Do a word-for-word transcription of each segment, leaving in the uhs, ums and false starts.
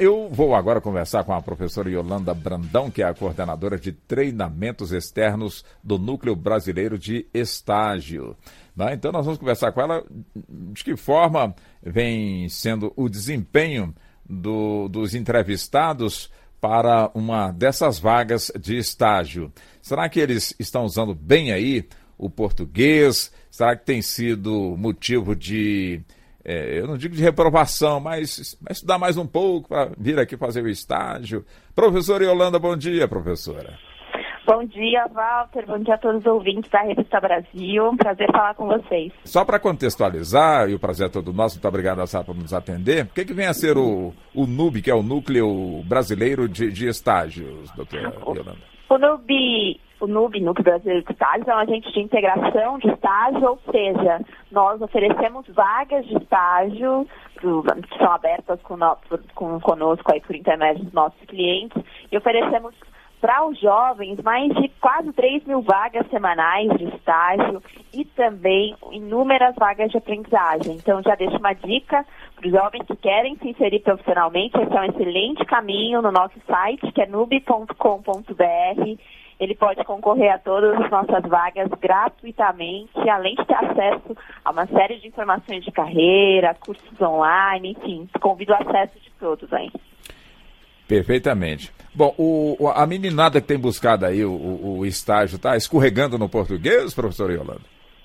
eu vou agora conversar com a professora Yolanda Brandão, que é a coordenadora de treinamentos externos do Núcleo Brasileiro de Estágio. Né? Então nós vamos conversar com ela de que forma vem sendo o desempenho do, dos entrevistados para uma dessas vagas de estágio. Será que eles estão usando bem aí o português? Será que tem sido motivo de, é, eu não digo de reprovação, mas, mas estudar mais um pouco para vir aqui fazer o estágio? Professora Yolanda, bom dia, professora. Bom dia, Walter. Bom dia a todos os ouvintes da Revista Brasil. Um prazer falar com vocês. Só para contextualizar, e o prazer é todo nosso, muito obrigado a Sara por nos atender, o que, que vem a ser o, o N U B, que é o Núcleo Brasileiro de, de Estágios, doutora Yolanda? O N U B, o N U B, Núcleo Brasileiro de Estágios, é um agente de integração de estágio, ou seja, nós oferecemos vagas de estágio que são abertas com, com, conosco aí por intermédio dos nossos clientes, e oferecemos para os jovens mais de quase três mil vagas semanais de estágio e também inúmeras vagas de aprendizagem. Então, já deixo uma dica para os jovens que querem se inserir profissionalmente. Esse é um excelente caminho no nosso site, que é nub ponto com ponto br. Ele pode concorrer a todas as nossas vagas gratuitamente, além de ter acesso a uma série de informações de carreira, cursos online, enfim, convido o acesso de todos aí. Perfeitamente. Bom, o, a meninada que tem buscado aí o, o, o estágio está escorregando no português, professora Yolanda?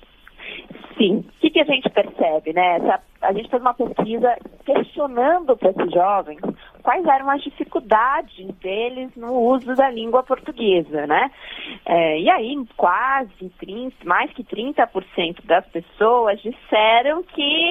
Sim. O que, que a gente percebe, né? Essa, a gente fez uma pesquisa questionando para esses jovens quais eram as dificuldades deles no uso da língua portuguesa, né? É, e aí, quase trinta, mais que trinta por cento das pessoas disseram que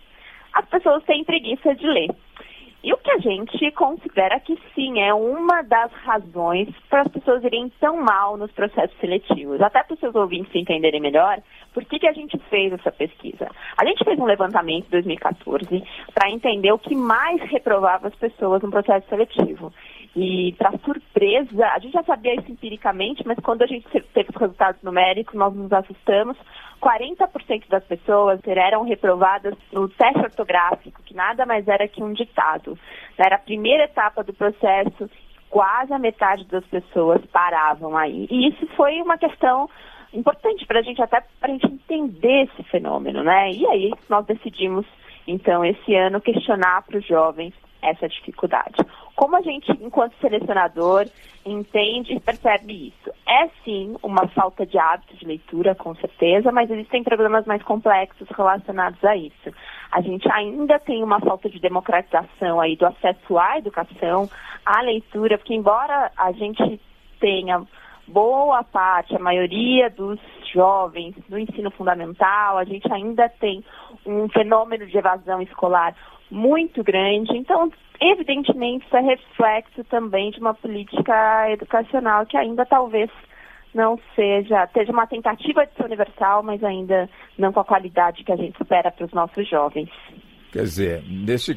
as pessoas têm preguiça de ler. E o que a gente considera que sim, é uma das razões para as pessoas irem tão mal nos processos seletivos. Até para os seus ouvintes entenderem melhor, por que, que a gente fez essa pesquisa? A gente fez um levantamento em dois mil e quatorze para entender o que mais reprovava as pessoas no processo seletivo. E, para surpresa, a gente já sabia isso empiricamente, mas quando a gente teve os resultados numéricos, nós nos assustamos. quarenta por cento das pessoas eram reprovadas no teste ortográfico, que nada mais era que um ditado. Era a primeira etapa do processo, quase a metade das pessoas paravam aí. E isso foi uma questão importante para a gente, até para a gente entender esse fenômeno, né? E aí nós decidimos, então, esse ano, questionar para os jovens essa dificuldade. Como a gente, enquanto selecionador, entende e percebe isso? É sim uma falta de hábito de leitura, com certeza, mas existem problemas mais complexos relacionados a isso. A gente ainda tem uma falta de democratização aí do acesso à educação, à leitura, porque embora a gente tenha boa parte, a maioria dos jovens do ensino fundamental, a gente ainda tem um fenômeno de evasão escolar muito grande. Então, evidentemente, isso é reflexo também de uma política educacional que ainda talvez não seja, seja uma tentativa de ser universal, mas ainda não com a qualidade que a gente espera para os nossos jovens. Quer dizer, neste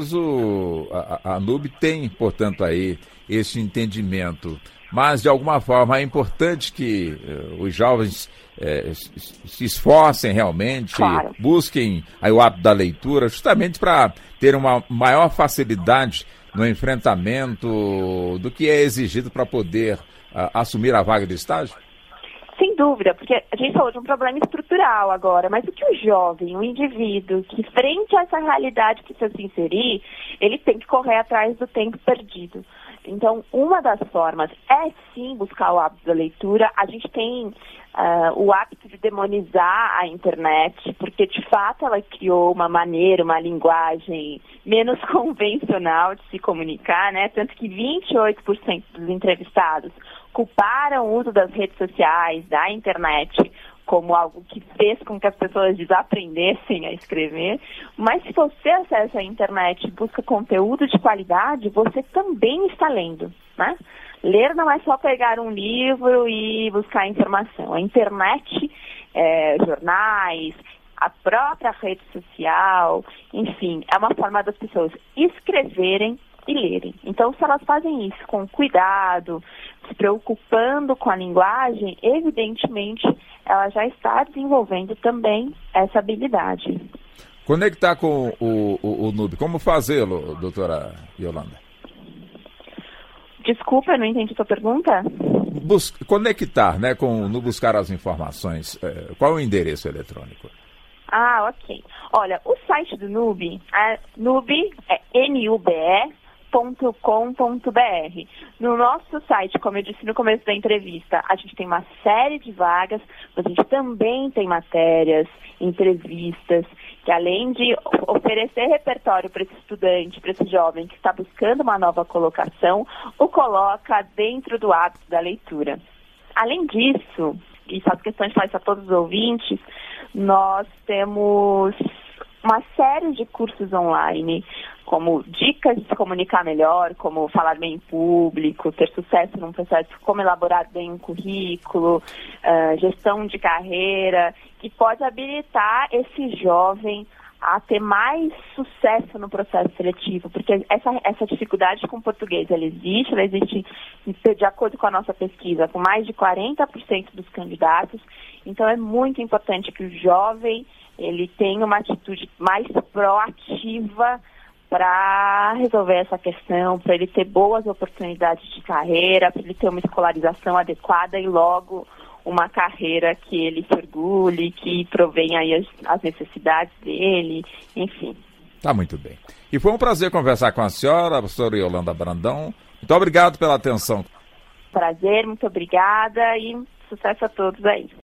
caso, a, a N U B tem, portanto, aí esse entendimento, mas de alguma forma é importante que uh, os jovens uh, se esforcem realmente, claro, busquem aí o hábito da leitura, justamente para ter uma maior facilidade no enfrentamento do que é exigido para poder uh, assumir a vaga de estágio? Sem dúvida, porque a gente falou de um problema estrutural agora, mas o que o jovem, o indivíduo, que frente a essa realidade precisa se inserir, ele tem que correr atrás do tempo perdido. Então, uma das formas é sim buscar o hábito da leitura. A gente tem uh, o hábito de demonizar a internet, porque de fato ela criou uma maneira, uma linguagem menos convencional de se comunicar, né? Tanto que vinte e oito por cento dos entrevistados culparam o uso das redes sociais, da internet, como algo que fez com que as pessoas desaprendessem a escrever. Mas se você acessa a internet e busca conteúdo de qualidade, você também está lendo, né? Ler não é só pegar um livro e buscar informação. A internet, é, jornais, a própria rede social, enfim, é uma forma das pessoas escreverem e lerem. Então, se elas fazem isso com cuidado, se preocupando com a linguagem, evidentemente, ela já está desenvolvendo também essa habilidade. Conectar com o, o, o N U B, como fazê-lo, doutora Yolanda? Desculpa, eu não entendi a sua pergunta. Bus- conectar, né, com, no buscar as informações, é, qual é o endereço eletrônico? Ah, ok. Olha, o site do Nube, é, Nube é N U B E ponto com ponto B R. No nosso site, como eu disse no começo da entrevista, a gente tem uma série de vagas, mas a gente também tem matérias, entrevistas, que além de oferecer repertório para esse estudante, para esse jovem que está buscando uma nova colocação, o coloca dentro do hábito da leitura. Além disso, e faço questão de falar isso a todos os ouvintes, nós temos uma série de cursos online, como dicas de se comunicar melhor, como falar bem em público, ter sucesso num processo, como elaborar bem um currículo, uh, gestão de carreira, que pode habilitar esse jovem a ter mais sucesso no processo seletivo, porque essa, essa dificuldade com o português, ela existe, ela existe, de acordo com a nossa pesquisa, com mais de quarenta por cento dos candidatos, então é muito importante que o jovem ele tenha uma atitude mais proativa para resolver essa questão, para ele ter boas oportunidades de carreira, para ele ter uma escolarização adequada e logo uma carreira que ele se orgulhe, que provém aí as, as necessidades dele, enfim. Tá muito bem. E foi um prazer conversar com a senhora, a professora Yolanda Brandão. Muito obrigado pela atenção. Prazer, muito obrigada e sucesso a todos aí.